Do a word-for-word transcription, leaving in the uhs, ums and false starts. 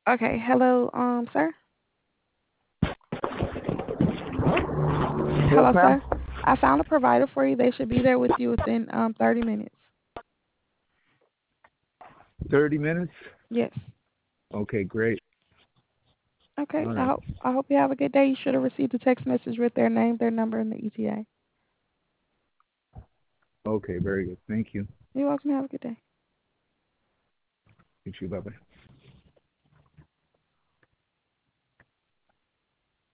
Okay. Hello, um, sir. Yes, Hello, ma'am. sir. I found a provider for you. They should be there with you within um thirty minutes. thirty minutes? Yes. Okay, great. Okay. All I right. hope I hope you have a good day. You should have received a text message with their name, their number, and the E T A. Okay, very good. Thank you. You're welcome. Have a good day. You too. Bye bye.